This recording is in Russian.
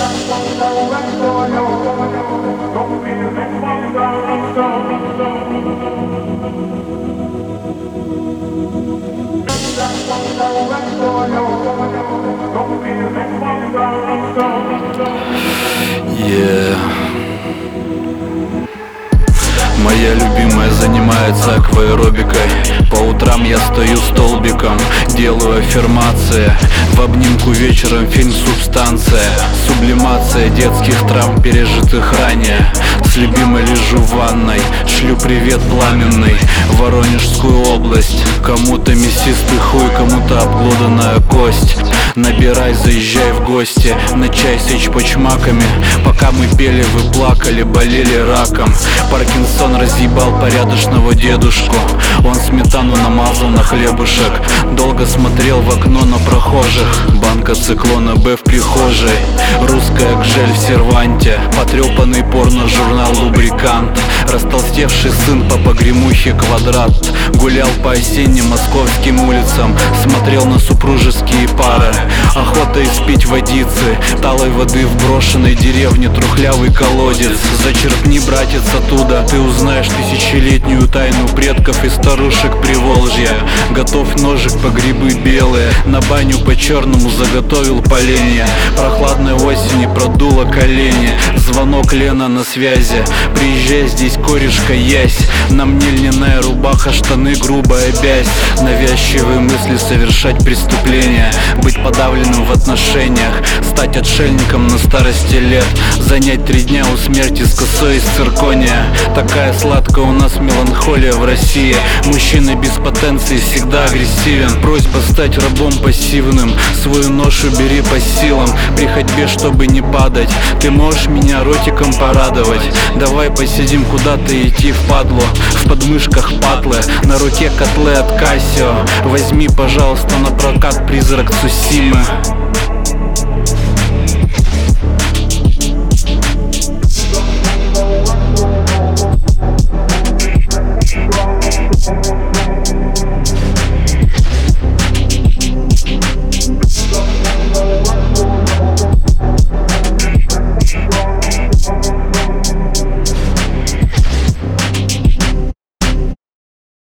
Моя любимая занимается акваэробикой. По утрам я стою столбиком, делаю аффирмации. В обнимку вечером фильм «Субстанция». Сублимация детских травм, пережитых ранее. С любимой лежу в ванной, шлю привет пламенный. Воронежскую область. Кому-то мясистый хуй, кому-то обглоданная кость. Набирай, заезжай в гости на чай с эйч-почмаками. Пока мы пели, вы плакали, болели раком. Паркинсон разъебал порядочного дедушку. Он сметану намазал на хлебушек. Долго смотрел в окно на прохожих. Банка циклона Б в прихожей. Русская гжель в серванте. Потрепанный порно-журнал «Лубрикант». Растолстевший сын по погремухе «Квадрат». Гулял по осенним московским улицам. Смотрел на супружеские пары. Охота испить водицы. Талой воды в брошенной деревне трухлявый колодец. Зачерпни, братец, оттуда, ты узнаешь тысячелетнюю тайну предков и старушек Приволжья. Готовь ножик по грибы белые. На баню по черному заготовил поленья. Прохладной осени продуло колени. Звонок, Лена на связи. Приезжай, здесь корешка ясь. На мне льняная рубаха, штаны грубая бязь. Навязчивые мысли совершать преступления. Быть подавленным в отношениях. Стать отшельником на старости лет. Занять 3 дня у смерти с косой из циркония. Такая сладкая у нас меланхолия в России. Мужчина без потенции всегда агрессивен. Просьба стать рабом пассивным. Свою ношу бери по силам. При ходьбе, чтобы не падать. Ты можешь меня ротиком порадовать. Давай посидим, куда-то идти впадло. В подмышках патлы, на руке котлы от Кассио. Возьми, пожалуйста, на прокат «Призрак Цусимы».